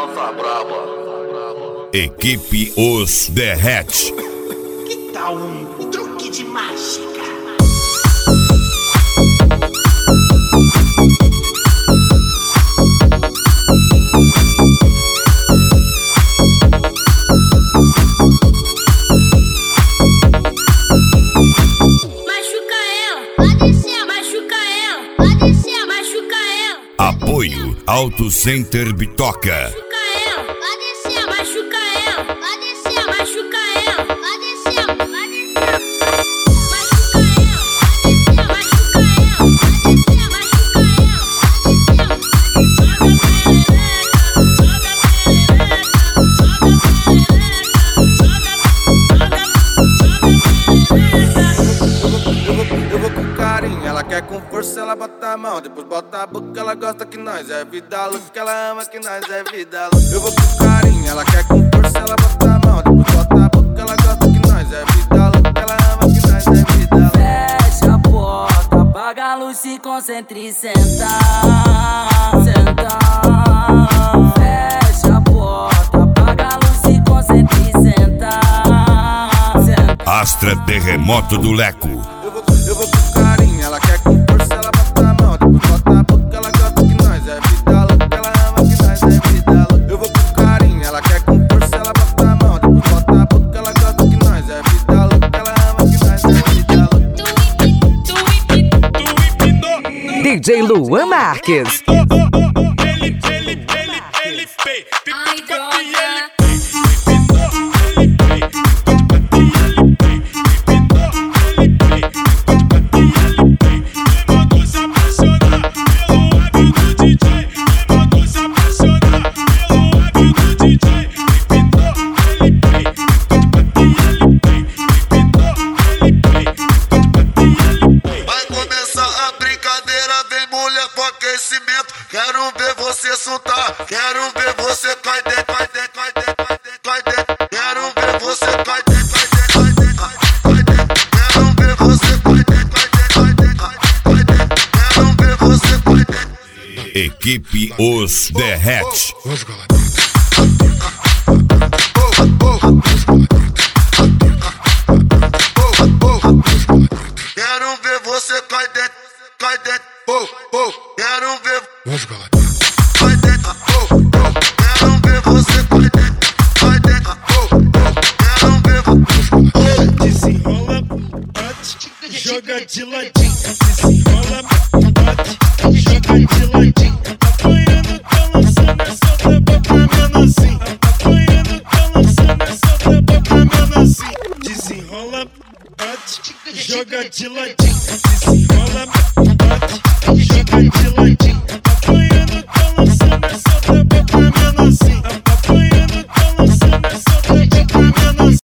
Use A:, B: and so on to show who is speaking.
A: lança braba.
B: Equipe Os Derrete.
C: Que tal um truque de mágica?
B: Apoio Auto Center Bitoca.
D: Ela quer com força, ela bota a mão, depois bota a boca, ela gosta que nós é vida louca, ela ama que nós é vida louca. Eu vou com carinho, ela quer com força, ela bota a mão, depois bota a boca, ela gosta que nós é vida louca, ela ama que nós é vida louca.
E: Fecha a porta, apaga a luz, se concentre e senta, senta. Fecha a porta, apaga a luz, se concentre e senta, senta.
B: Astra Terremoto do Leco.
D: Eu vou com carinho, ela quer com força, ela bota a mão, depois bota a boca, ela gosta que nós é vida louca, ela ama que nós é vida louca. Eu vou com carinho, ela quer com força, ela bota a mão, depois bota a boca, ela gosta que nós é vida louca, ela ama que nós é vida louca.
F: DJ Luan Marques.
G: Quero ver você soltar, quero ver você cai dentro, cai dentro, cai dentro, cai dentro. Quero ver você cai dentro, cai dentro, cai dentro. Quero ver você cai dentro, cai dentro, cai dentro. Quero ver você cai dentro.
B: Equipe Os Derrete.
G: Quero ver você cai dentro, cai dentro. Quero ver. Cai dentro, quero ver você cai dentro, cai dentro, quero ver.
H: Desenrola, bate, joga de ladinho. Desenrola, bate, joga de ladinho. Apanhando, tá lançando, solta pra menorzinho. Apanhando, tá lançando, solta pra menorzinho. Desenrola, bate, joga de ladinho. Desenrola, bate, joga de ladinho.